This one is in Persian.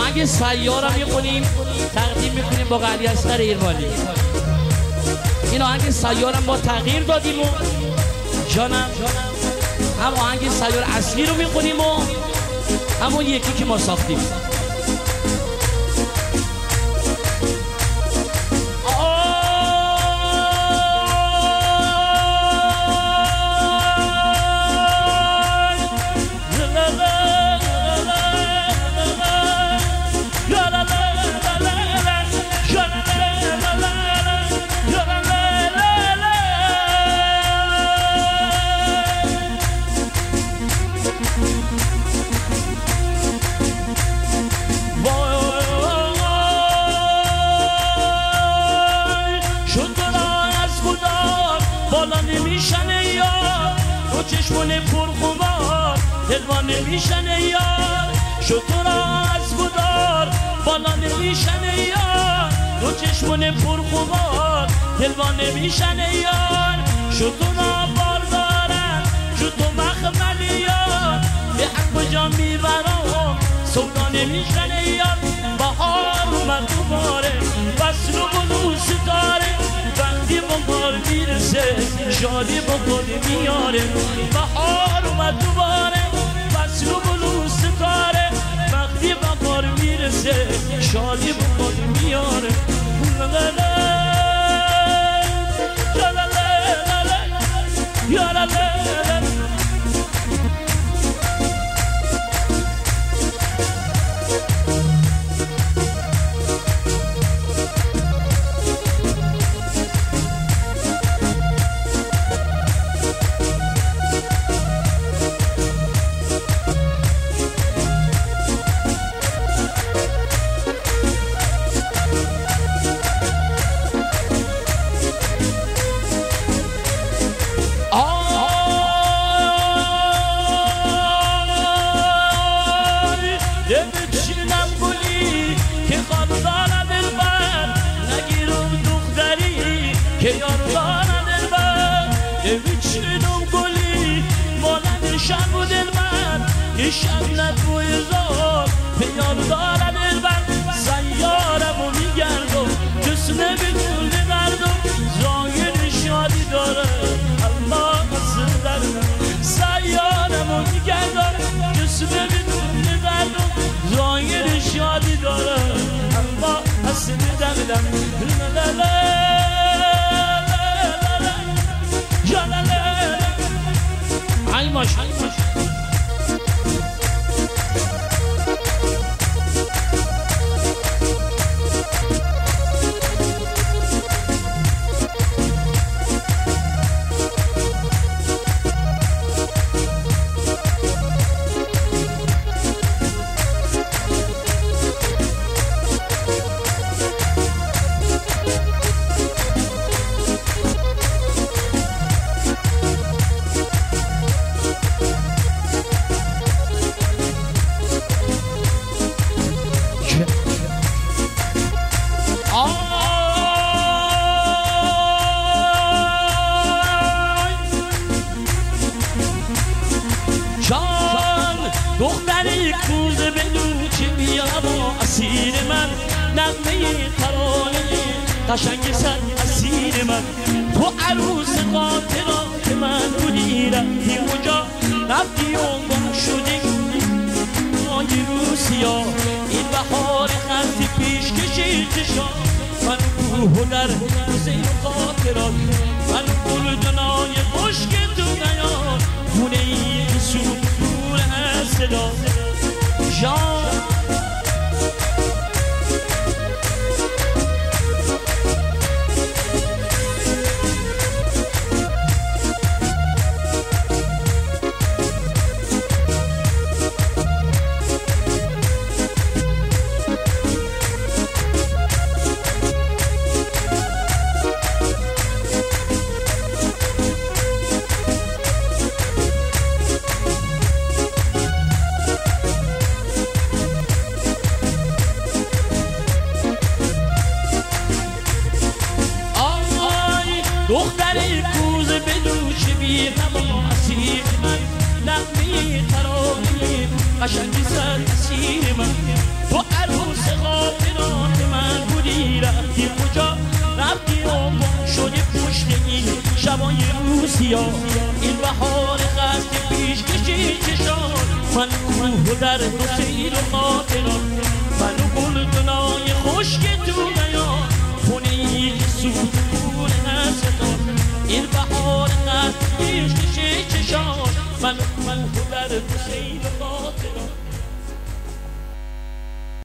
آهنگ سیارم میخونیم تقدیم میکنیم با علی اصغر ایرانی. این آهنگ سیارم ما تغییر دادیم و جانم هم آهنگ سیار اصلی رو میخونیم و همون یکی که ما ساختیم. چشمون پرخمار دلوان نمیشن یار، شطورا از گدار بالا نمیشن یار، دو چشمون پرخمار دلوان نمیشن یار، شطورا بار دارن شطو مخمل یار، به حق کجا میبرم سودا نمیشن یار. بهار اومد دوباره فصل و گل و ستاره، وقتی بهار میرسه شادی با خود میاره. بهار اومد دوباره فصل و گل و ستاره، وقتی بهار میرسه شادی با خود میاره. شب نتوی زاد پیار دارم البر، سیارمو میگردم جسمه بدون دردم، ظاهر شادی داره الله اصل دردم. سیارمو میگردم جسمه بدون دردم، ظاهر شادی داره الله اصل دردم. ای ماش دختری کوزه بدون چه بیا با اسیر من، نغمه ترانه قشنگ سر اسیر من، تو عروس قاطرات من بودی رفتی اونجا، رفتی و گم شدی مای روسیا. این بهار خطی پیش کشید چشا من کوه و در حسین خاطرات، من گل دنای مشک تو نیار خونه این سود صدا جان. دختری کوزه بدوش بی غم اسیر من، نغمه ترانه قشنگ سر اسیر من، تو بودی رفتی کجا رفتی آبان شدی پشت این شبای روسیا این بهار خسته پیش کشی چشان من کوه و در تو سیر و خاطران من گل دنای خشک تو بیان خونه ای که سود کون نستان این بهار خسته پیش کشی چشان من کوه و در تو سیر و خاطران